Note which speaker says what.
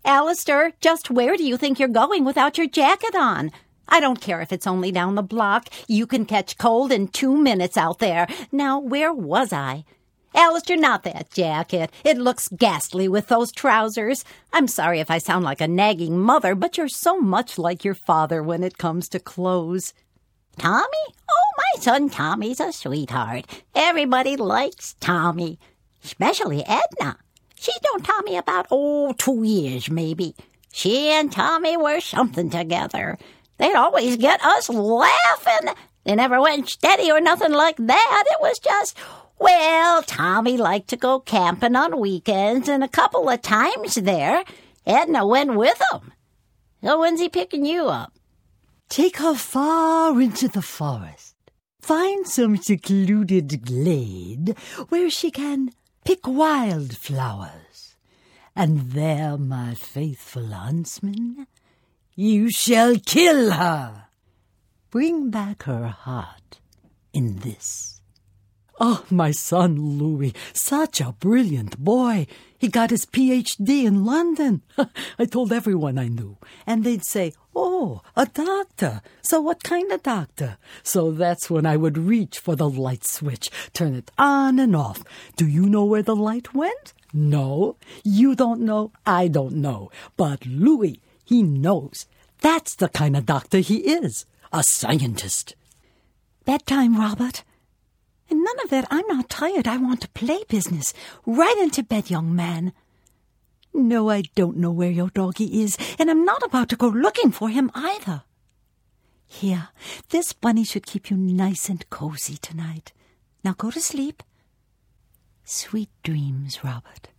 Speaker 1: Alistair, just where do you think you're going without your jacket on? I don't care if it's only down the block. You can catch cold in 2 minutes out there. Now, where was I? Alistair, not that jacket. It looks ghastly with those trousers. I'm sorry if I sound like a nagging mother, but you're so much like your father when it comes to clothes. Tommy? Oh, my son Tommy's a sweetheart. Everybody likes Tommy, especially Edna. She's known Tommy about, 2 years maybe. She and Tommy were something together. They'd always get us laughing. They never went steady or nothing like that. It was just, well, Tommy liked to go camping on weekends, and a couple of times there, Edna went with him. So when's he picking you up?
Speaker 2: Take her far into the forest. Find some secluded glade where she can pick wildflowers. And there, my faithful huntsman, you shall kill her. Bring back her heart in this. Oh, my son Louis, such a brilliant boy. He got his Ph.D. in London. I told everyone I knew, and they'd say, oh, a doctor. So what kind of doctor? So that's when I would reach for the light switch, turn it on and off. Do you know where the light went? No, you don't know, I don't know. But Louis, he knows. That's the kind of doctor he is, a scientist. Bedtime, Robert. And none of that, I'm not tired. I want to play business. Right into bed, young man. No, I don't know where your doggie is, and I'm not about to go looking for him either. Here, this bunny should keep you nice and cozy tonight. Now go to sleep. Sweet dreams, Robert.